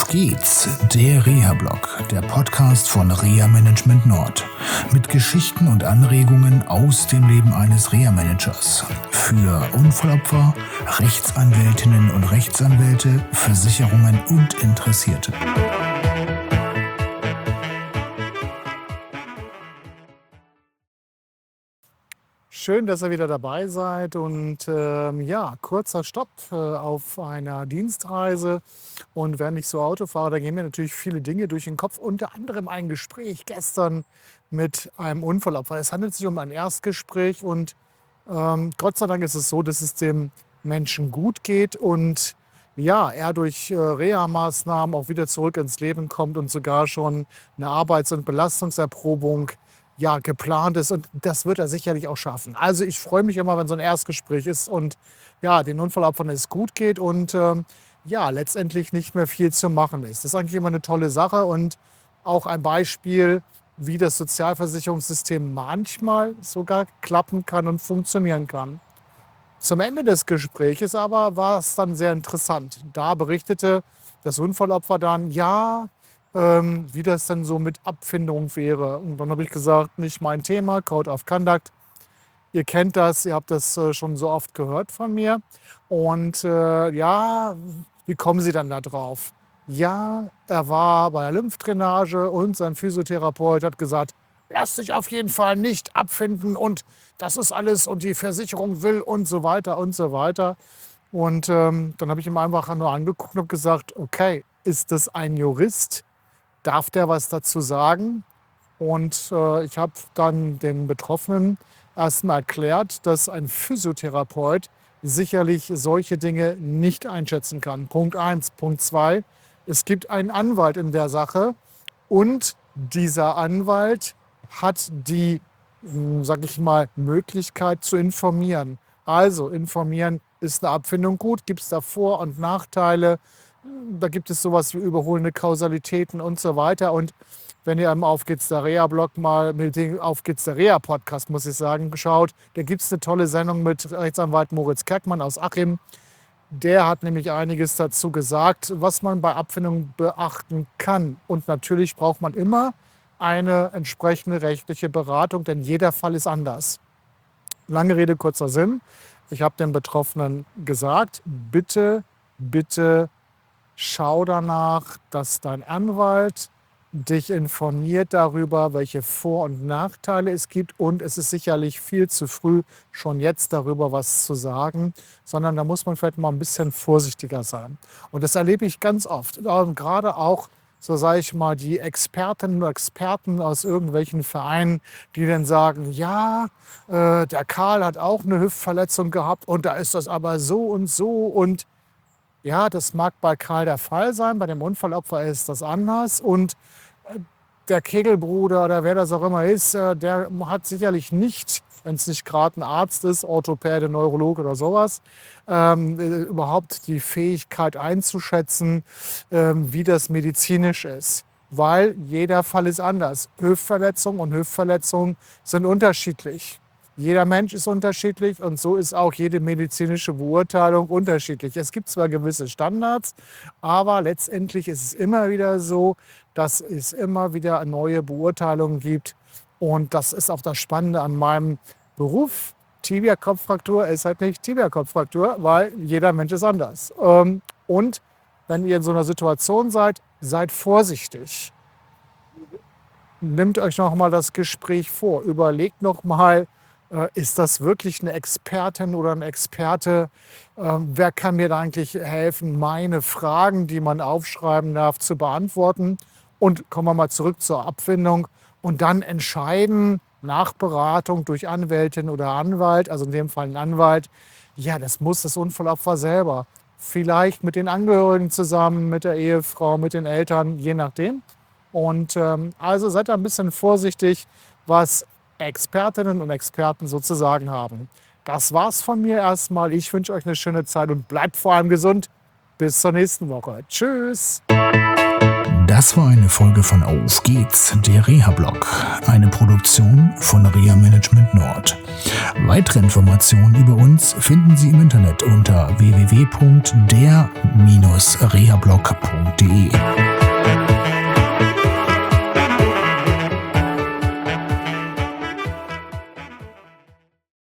geht's, der Reha-Blog, der Podcast von Reha Management Nord. Mit Geschichten und Anregungen aus dem Leben eines Reha-Managers. Für Unfallopfer, Rechtsanwältinnen und Rechtsanwälte, Versicherungen und Interessierte. Schön, dass ihr wieder dabei seid und kurzer Stopp auf einer Dienstreise. Und während ich so Auto fahre, da gehen mir natürlich viele Dinge durch den Kopf, unter anderem ein Gespräch gestern mit einem Unfallopfer. Es handelt sich um ein Erstgespräch und Gott sei Dank ist es so, dass es dem Menschen gut geht und ja, er durch Reha-Maßnahmen auch wieder zurück ins Leben kommt und sogar schon eine Arbeits- und Belastungserprobung geplant ist, und das wird er sicherlich auch schaffen. Also ich freue mich immer, wenn so ein Erstgespräch ist und den Unfallopfern es gut geht und letztendlich nicht mehr viel zu machen ist. Das ist eigentlich immer eine tolle Sache und auch ein Beispiel, wie das Sozialversicherungssystem manchmal sogar klappen kann und funktionieren kann. Zum Ende des Gespräches aber war es dann sehr interessant. Da berichtete das Unfallopfer dann, wie das denn so mit Abfindung wäre. Und dann habe ich gesagt, nicht mein Thema, Code of Conduct. Ihr kennt das, ihr habt das schon so oft gehört von mir. Und wie kommen Sie dann da drauf? Ja, er war bei der Lymphdrainage und sein Physiotherapeut hat gesagt, lass dich auf jeden Fall nicht abfinden und das ist alles und die Versicherung will und so weiter und so weiter. Und dann habe ich ihm einfach nur angeguckt und habe gesagt, okay, ist das ein Jurist? Darf der was dazu sagen? Und ich habe dann den Betroffenen erstmal erklärt, dass ein Physiotherapeut sicherlich solche Dinge nicht einschätzen kann. Punkt 1. Punkt 2. Es gibt einen Anwalt in der Sache und dieser Anwalt hat die, Möglichkeit zu informieren. Also informieren, ist eine Abfindung gut, gibt es da Vor- und Nachteile? Da gibt es sowas wie überholende Kausalitäten und so weiter. Und wenn ihr im Auf geht's der Reha-Blog mal mit dem Auf geht's der Reha-Podcast, muss ich sagen, geschaut, da gibt es eine tolle Sendung mit Rechtsanwalt Moritz Kerkmann aus Achim. Der hat nämlich einiges dazu gesagt, was man bei Abfindung beachten kann. Und natürlich braucht man immer eine entsprechende rechtliche Beratung, denn jeder Fall ist anders. Lange Rede, kurzer Sinn. Ich habe den Betroffenen gesagt, bitte schau danach, dass dein Anwalt dich informiert darüber, welche Vor- und Nachteile es gibt. Und es ist sicherlich viel zu früh, schon jetzt darüber was zu sagen, sondern da muss man vielleicht mal ein bisschen vorsichtiger sein. Und das erlebe ich ganz oft. Und gerade auch, so sage ich mal, die Expertinnen und Experten aus irgendwelchen Vereinen, die dann sagen, der Karl hat auch eine Hüftverletzung gehabt und da ist das aber so und so und ja, das mag bei Karl der Fall sein, bei dem Unfallopfer ist das anders. Und der Kegelbruder oder wer das auch immer ist, der hat sicherlich nicht, wenn es nicht gerade ein Arzt ist, Orthopäde, Neurologe oder sowas, überhaupt die Fähigkeit einzuschätzen, wie das medizinisch ist. Weil jeder Fall ist anders. Hüftverletzungen und Hüftverletzungen sind unterschiedlich. Jeder Mensch ist unterschiedlich und so ist auch jede medizinische Beurteilung unterschiedlich. Es gibt zwar gewisse Standards, aber letztendlich ist es immer wieder so, dass es immer wieder neue Beurteilungen gibt. Und das ist auch das Spannende an meinem Beruf. Tibia-Kopffraktur ist halt nicht Tibia-Kopffraktur, weil jeder Mensch ist anders. Und wenn ihr in so einer Situation seid, seid vorsichtig. Nehmt euch noch mal das Gespräch vor. Überlegt noch mal, ist das wirklich eine Expertin oder ein Experte? Wer kann mir da eigentlich helfen, meine Fragen, die man aufschreiben darf, zu beantworten? Und kommen wir mal zurück zur Abfindung und dann entscheiden nach Beratung durch Anwältin oder Anwalt, also in dem Fall ein Anwalt, das muss das Unfallopfer selber. Vielleicht mit den Angehörigen zusammen, mit der Ehefrau, mit den Eltern, je nachdem. Und also seid da ein bisschen vorsichtig, was Expertinnen und Experten sozusagen haben. Das war's von mir erstmal. Ich wünsche euch eine schöne Zeit und bleibt vor allem gesund. Bis zur nächsten Woche. Tschüss. Das war eine Folge von Auf geht's, der Reha-Blog, eine Produktion von Reha Management Nord. Weitere Informationen über uns finden Sie im Internet unter www.der-rehablog.de.